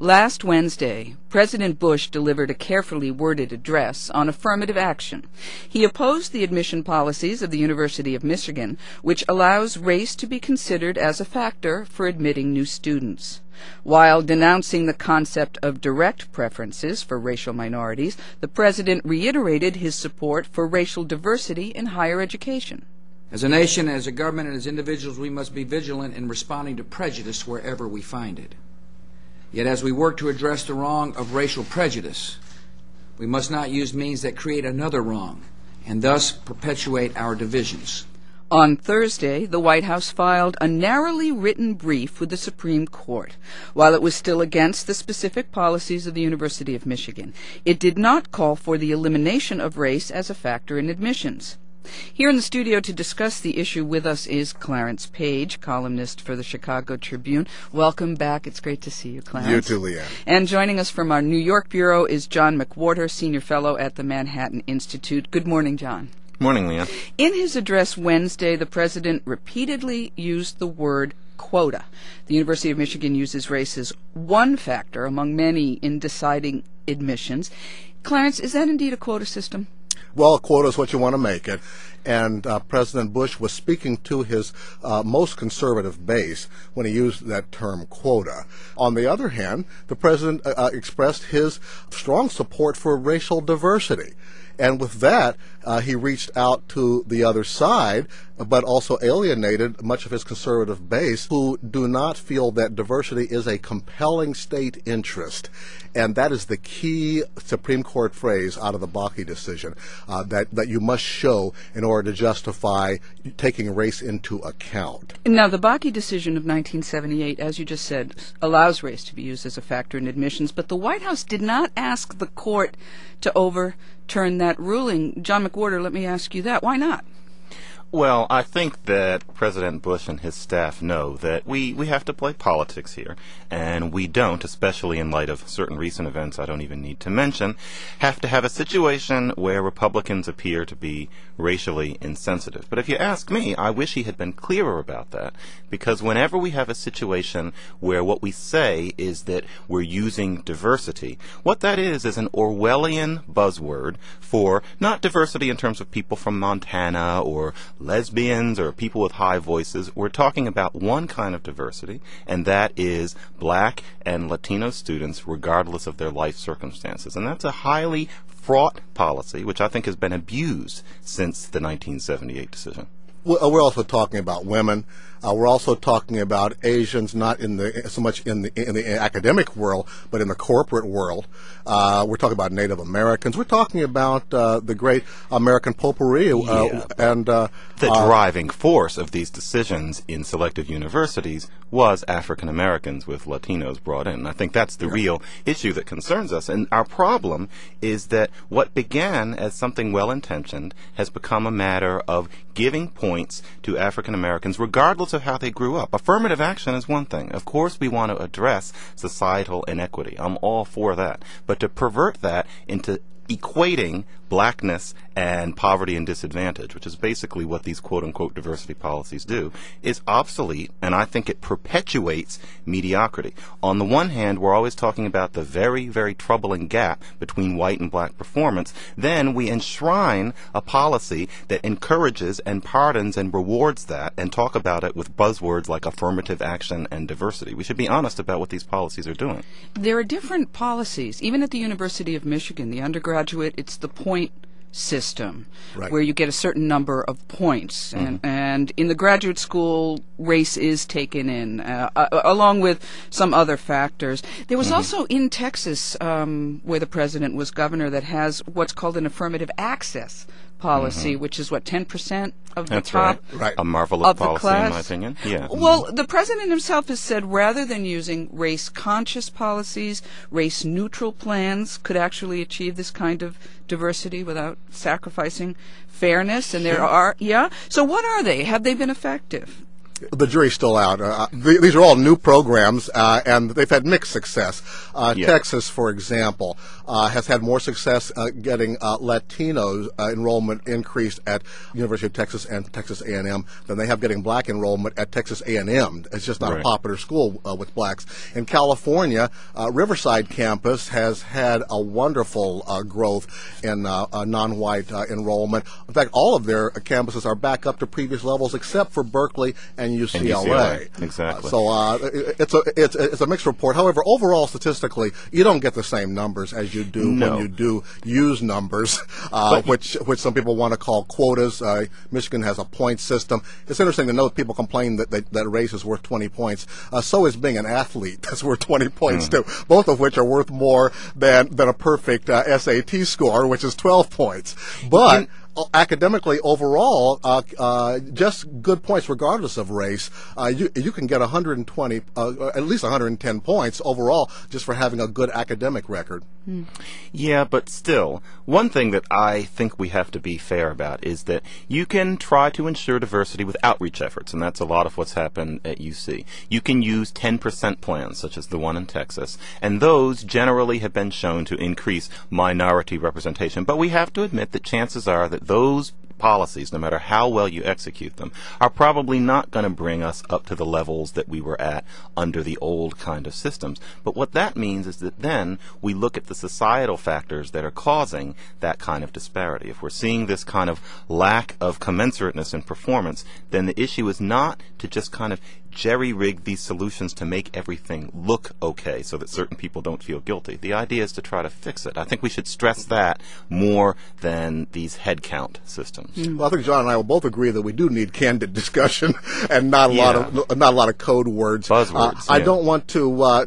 Last Wednesday, President Bush delivered a carefully worded address on affirmative action. He opposed the admission policies of the University of Michigan, which allows race to be considered as a factor for admitting new students. While denouncing the concept of direct preferences for racial minorities, the president reiterated his support for racial diversity in higher education. As a nation, as a government, and as individuals, we must be vigilant in responding to prejudice wherever we find it. Yet as we work to address the wrong of racial prejudice, we must not use means that create another wrong and thus perpetuate our divisions. On Thursday, the White House filed a narrowly written brief with the Supreme Court. While it was still against the specific policies of the University of Michigan, it did not call for the elimination of race as a factor in admissions. Here in the studio to discuss the issue with us is Clarence Page, columnist for the Chicago Tribune. Welcome back. It's great to see you, Clarence. You too, Leanne. And joining us from our New York bureau is John McWhorter, Senior Fellow at the Manhattan Institute. Good morning, John. Morning, Leanne. In his address Wednesday, the president repeatedly used the word quota. The University of Michigan uses race as one factor among many in deciding admissions. Clarence, is that indeed a quota system? Well, a quota is what you want to make it. And President Bush was speaking to his most conservative base when he used that term quota. On the other hand, the president expressed his strong support for racial diversity. And with that, he reached out to the other side, but also alienated much of his conservative base who do not feel that diversity is a compelling state interest. And that is the key Supreme Court phrase out of the Bakke decision, that you must show in order to justify taking race into account. Now, the Bakke decision of 1978, as you just said, allows race to be used as a factor in admissions, but the White House did not ask the court to overturn that ruling. John McWhorter, let me ask you that. Why not? Well, I think that President Bush and his staff know that we have to play politics here, and we don't, especially in light of certain recent events I don't even need to mention, have to have a situation where Republicans appear to be racially insensitive. But if you ask me, I wish he had been clearer about that, because whenever we have a situation where what we say is that we're using diversity, what that is an Orwellian buzzword for not diversity in terms of people from Montana or lesbians or people with high voices. We're talking about one kind of diversity, and that is black and Latino students regardless of their life circumstances. And that's a highly fraught policy, which I think has been abused since the 1978 decision. We're also talking about women. We're also talking about Asians, not so much in the academic world, but in the corporate world. We're talking about Native Americans. We're talking about the great American potpourri. The driving force of these decisions in selective universities was African Americans with Latinos brought in. I think that's the real issue that concerns us. And our problem is that what began as something well-intentioned has become a matter of giving points to African Americans regardless of how they grew up. Affirmative action is one thing. Of course, we want to address societal inequity. I'm all for that. But to pervert that into equating blackness and poverty and disadvantage, which is basically what these quote-unquote diversity policies do, is obsolete, and I think it perpetuates mediocrity. On the one hand, we're always talking about the very, very troubling gap between white and black performance. Then we enshrine a policy that encourages and pardons and rewards that and talk about it with buzzwords like affirmative action and diversity. We should be honest about what these policies are doing. There are different policies. Even at the University of Michigan, the undergraduate, it's the point system, right, where you get a certain number of points. And in the graduate school, race is taken in, along with some other factors. There was also in Texas, where the president was governor, that has what's called an affirmative access policy, which is what, 10% of the top right. A marvelous policy, in my opinion. Yeah. Well, the president himself has said rather than using race-conscious policies, race-neutral plans could actually achieve this kind of diversity without sacrificing fairness. And there are, so what are they? Have they been effective? The jury's still out. These are all new programs, and they've had mixed success. Texas, for example, has had more success getting Latinos enrollment increased at University of Texas and Texas A&M than they have getting black enrollment at Texas A&M. It's just not a popular school with blacks. In California, Riverside campus has had a wonderful growth in non-white enrollment. In fact, all of their campuses are back up to previous levels except for Berkeley and UCLA. Exactly. So it's a mixed report. However, overall, statistically, you don't get the same numbers as you do when you do use numbers, which some people want to call quotas. Michigan has a point system. It's interesting to note people complain that race is worth 20 points. So is being an athlete. That's worth 20 points too. Both of which are worth more than a perfect SAT score, which is 12 points. But academically, overall, just good points regardless of race. You can get 120, at least 110 points overall just for having a good academic record. Yeah, but still, one thing that I think we have to be fair about is that you can try to ensure diversity with outreach efforts, and that's a lot of what's happened at UC. You can use 10% plans, such as the one in Texas, and those generally have been shown to increase minority representation. But we have to admit that chances are that those policies, no matter how well you execute them, are probably not going to bring us up to the levels that we were at under the old kind of systems. But what that means is that then we look at the societal factors that are causing that kind of disparity. If we're seeing this kind of lack of commensurateness in performance, then the issue is not to just kind of jerry-rig these solutions to make everything look okay so that certain people don't feel guilty. The idea is to try to fix it. I think we should stress that more than these head count systems. Well, I think John and I will both agree that we do need candid discussion and not a lot of code words. Buzzwords. I don't want to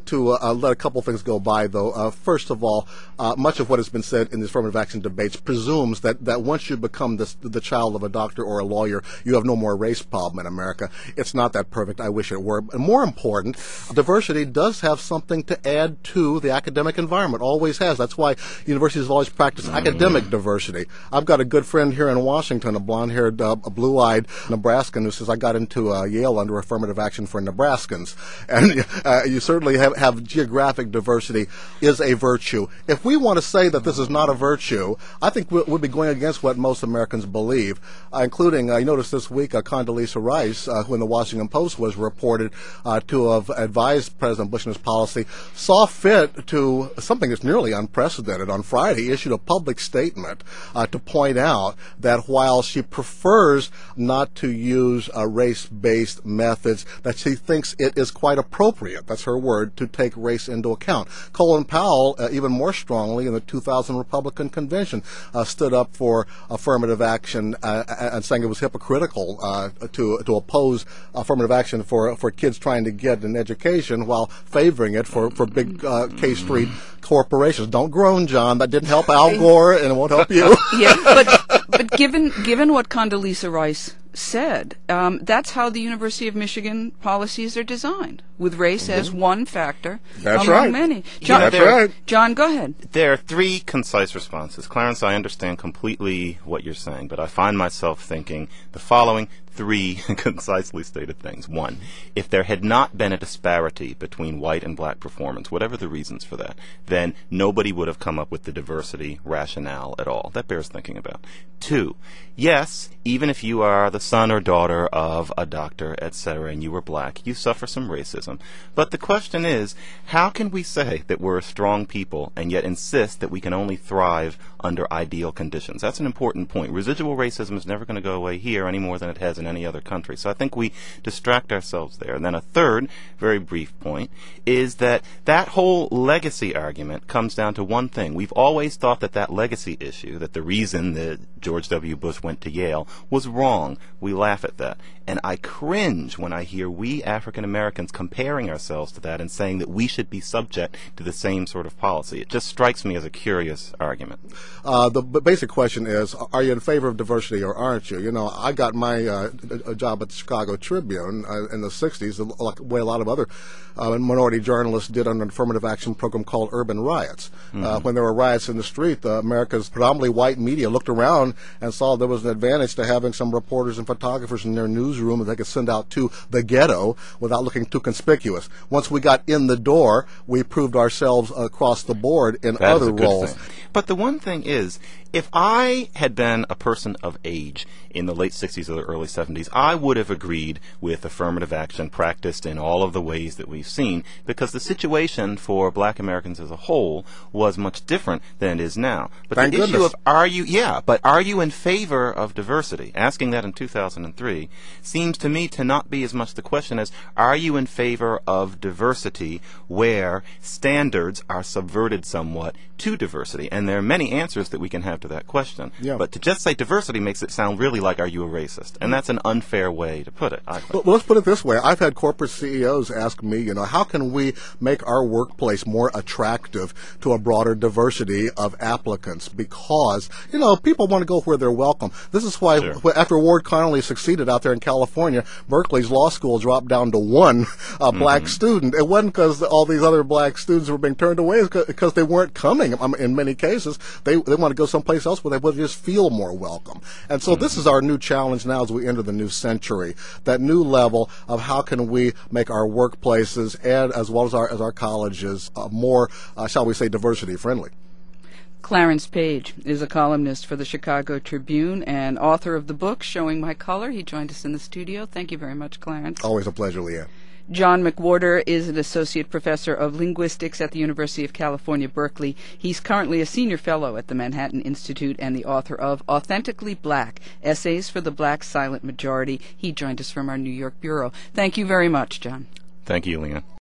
let a couple things go by, though. First of all, much of what has been said in the affirmative action debates presumes that once you become the child of a doctor or a lawyer, you have no more race problem in America. It's not that perfect. I wish it were. And more important, diversity does have something to add to the academic environment. Always has. That's why universities have always practiced academic diversity. I've got a good friend here in Washington, a blonde-haired, blue-eyed Nebraskan who says, I got into Yale under affirmative action for Nebraskans. And you certainly have geographic diversity is a virtue. If we want to say that this is not a virtue, I think we'll be going against what most Americans believe, including, you noticed this week, Condoleezza Rice, who in the Washington Post was reported to have advised President Bush in his policy, saw fit to something that's nearly unprecedented. On Friday, issued a public statement to point out that while she prefers not to use race-based methods, that she thinks it is quite appropriate, that's her word, to take race into account. Colin Powell, even more strongly in the 2000 Republican Convention, stood up for affirmative action and saying it was hypocritical to oppose affirmative action for kids trying to get an education while favoring it for big K Street corporations. Don't groan, John. That didn't help Al Gore, and it won't help you. Yeah, but given what Condoleezza Rice said, that's how the University of Michigan policies are designed, with race as one factor among many. John, that's right. John, go ahead. There are three concise responses. Clarence, I understand completely what you're saying, but I find myself thinking the following three concisely stated things. One, if there had not been a disparity between white and black performance, whatever the reasons for that, then nobody would have come up with the diversity rationale at all. That bears thinking about. Two, yes, even if you are the son or daughter of a doctor, etc., and you were black, you suffer some racism. But the question is, how can we say that we're a strong people and yet insist that we can only thrive under ideal conditions? That's an important point. Residual racism is never going to go away here any more than it has in any other country. So I think we distract ourselves there. And then a third, very brief point, is that whole legacy argument comes down to one thing. We've always thought that legacy issue, that the reason that George W. Bush went to Yale was wrong. We laugh at that. And I cringe when I hear we African Americans comparing ourselves to that and saying that we should be subject to the same sort of policy. It just strikes me as a curious argument. The basic question is, are you in favor of diversity or aren't you? You know, I got my a job at the Chicago Tribune in the 60s, the way a lot of other minority journalists did under an affirmative action program called Urban Riots. When there were riots in the street, America's predominantly white media looked around and saw there was an advantage to having some reporters and photographers in their newsroom that they could send out to the ghetto without looking too conspicuous. Once we got in the door, we proved ourselves across the board in other roles. But the one thing is, if I had been a person of age in the late 60s or the early 70s, I would have agreed with affirmative action practiced in all of the ways that we've seen, because the situation for black Americans as a whole was much different than it is now. But Thank the goodness. issue of are you in favor of diversity? Asking that in 2003 seems to me to not be as much the question as, are you in favor of diversity where standards are subverted somewhat to diversity? And there are many answers that we can have to that question. Yeah. But to just say diversity makes it sound really like, are you a racist? And that's an unfair way to put it, I think. Well, let's put it this way. I've had corporate CEOs ask me, how can we make our workplace more attractive to a broader diversity of applicants? Because, people want to go where they're welcome. This is why, after Ward Connolly succeeded out there in California, Berkeley's law school dropped down to one black student. It wasn't because all these other black students were being turned away, because they weren't coming. In many cases, they want to go someplace else where they would just feel more welcome. And so this is our new challenge now as we enter the new century, that new level of how can we make our workplaces and as well as our colleges more, shall we say, diversity friendly. Clarence Page is a columnist for the Chicago Tribune and author of the book Showing My Color. He joined us in the studio. Thank you very much, Clarence. Always a pleasure, Leanne. John McWhorter is an associate professor of linguistics at the University of California, Berkeley. He's currently a senior fellow at the Manhattan Institute and the author of Authentically Black, Essays for the Black Silent Majority. He joined us from our New York bureau. Thank you very much, John. Thank you, Leanne.